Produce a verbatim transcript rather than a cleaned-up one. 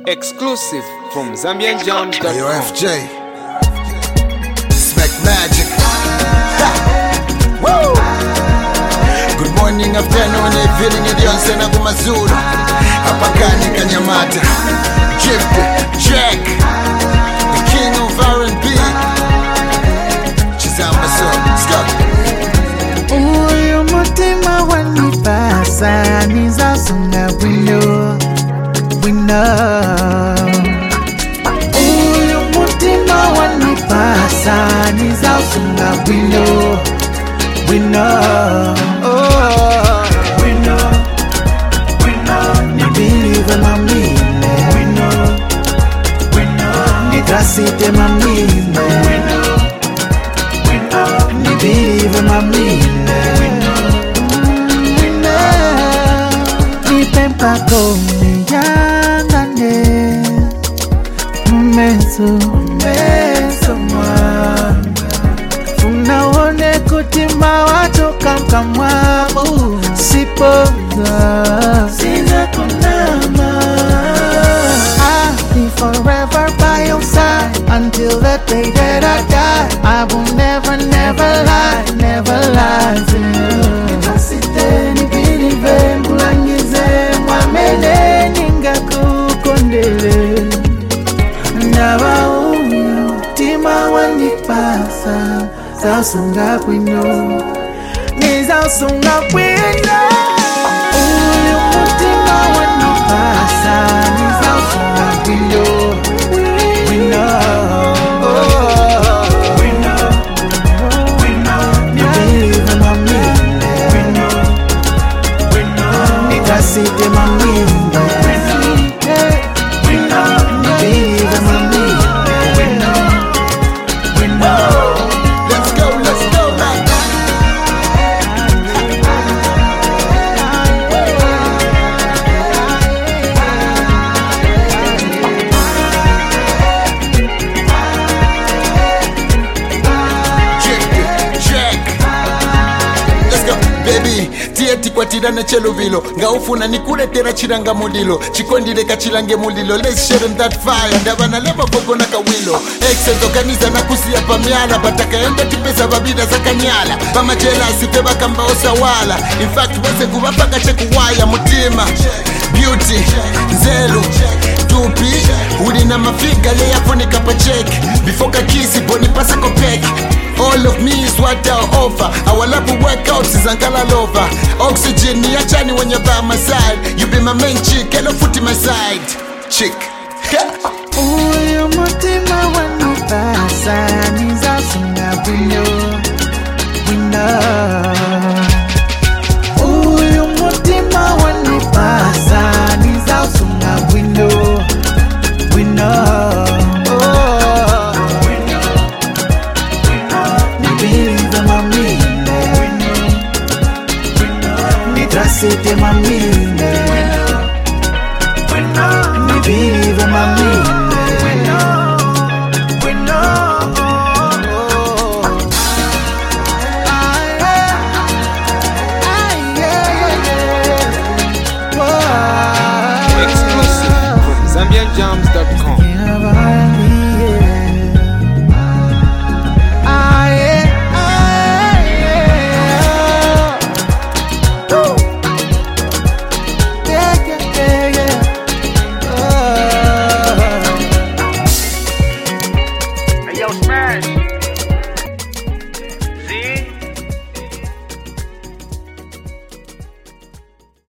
Exclusive from Zambian Jams dot com. Yo, F J. Smack Magic. Ha! Woo! Good morning, afternoon, evening, idionse na kumazulu. Apakani Kanyamata. Gift, Jack. The king of R and B. Chizamba so, let's go. Uyu mutima wanipasa nizasunga wino wino. Uyu mutima wanipasa nizasunga wino wino. Oh, wino wino. Ni believe mamine wino wino. Ni trusite mamine wino wino. Ni believe mamine. Pako miyangane Meso, meso mwanga Unaone kutima watoka mkamwamu Sipoza, sina kunama I'll be forever by your side Until the day that I die I will never, never lie, never lie to you Nitasiteni believe mulangize Mwamele ninga kukondele Ndawa uyu tima wanipasa Zausunga kwino Ni zausunga kwino Uyu mutima wanipasa Ni zausunga kwino Kwino Kwino Kwino Ni believe mamine Kwino Kwino Ni trusite mamine Tikwatira chelo vilo ngaufuna nikuletera chiranga mulilo chikondire kachilange mulilo let's share that fire ndavana leva koko na kawilo excess organiza na kusia pamyala batakaenda tipesa babida zakanyala pamajelasi tebakamba osawala in fact wese kubapaka chekuwaya mutima beauty zelu tupi uli na mafiga leyafunika pacheki before kakisi boni pasa kopeki. All of me is what I offer. Our love will work out is Ankala lover. Oxygen ni achani when you're by my side. You be my main chick, hello foot in my side. Chick. Uyu mutima wanipasa nizasunga wino wino. Uyu mutima wanipasa nizasunga wino wino. Trusite mamine Ni believe mamine Exclusive from Zambian Jams dot com.